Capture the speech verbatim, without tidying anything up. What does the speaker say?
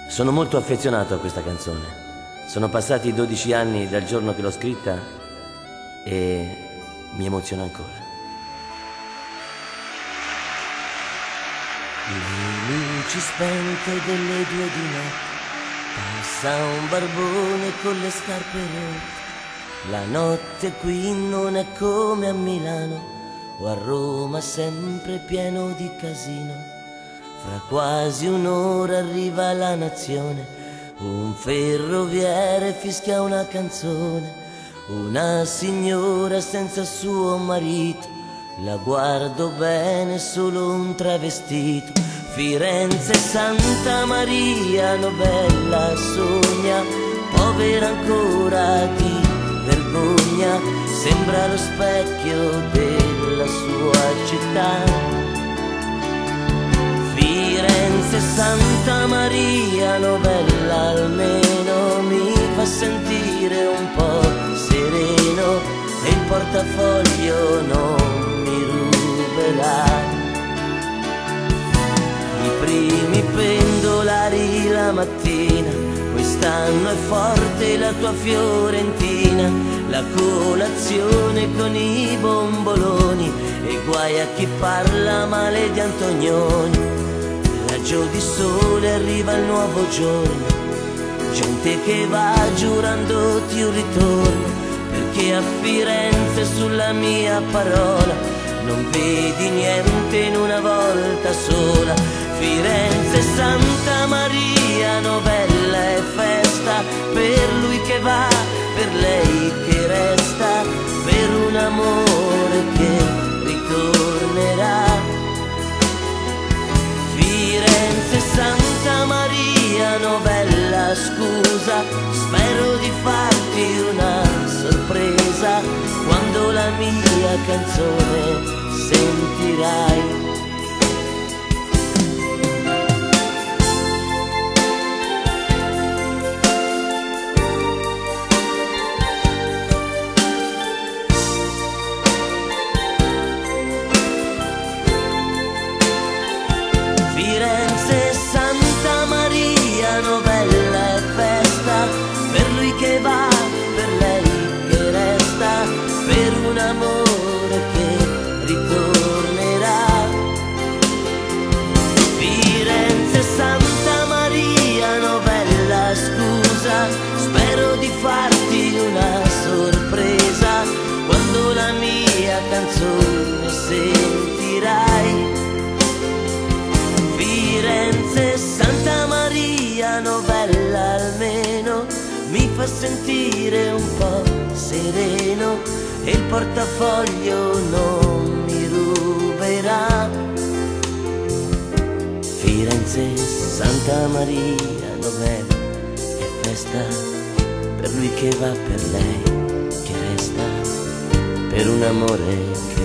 Sono molto affezionato a questa canzone. Sono passati dodici anni dal giorno che l'ho scritta e mi emoziona ancora. Le luci spente delle due di notte, passa un barbone con le scarpe rotte. La notte qui non è come a Milano o a Roma, sempre pieno di casino. Fra quasi un'ora arriva la nazione, un ferroviere fischia una canzone, una signora senza suo marito, la guardo bene, solo un travestito. Firenze, Santa Maria Novella sogna, povera ancora di vergogna, sembra lo specchio della sua città. Firenze, Santa Maria Novella almeno mi fa sentire un po' sereno e il portafoglio non mi ruberà. I primi pendolari la mattina, quest'anno è forte la tua Fiorentina, la colazione con i bomboloni e guai a chi parla male di Antonioni. Raggio di sole arriva il nuovo giorno, gente che va giurandoti un ritorno, perché a Firenze sulla mia parola non vedi niente in una volta sola. Firenze, Santa Maria Novella è festa per lui che va, per lei che resta, per un amore che ritornerà. Firenze, Santa Maria Novella, scusa, spero di farti una sorpresa quando la mia canzone sentirai. Firenze, Santa Maria Novella è festa per lui che va, per lei che resta, per un amore che ritornerà. Firenze, Santa Maria Novella, scusa, spero di farti una sorpresa quando la mia canzone sentirai. Firenze, Santa Maria Novella almeno mi fa sentire un po' sereno e il portafoglio non mi ruberà. Firenze, Santa Maria Novella è festa per lui che va, per lei che resta, per un amore che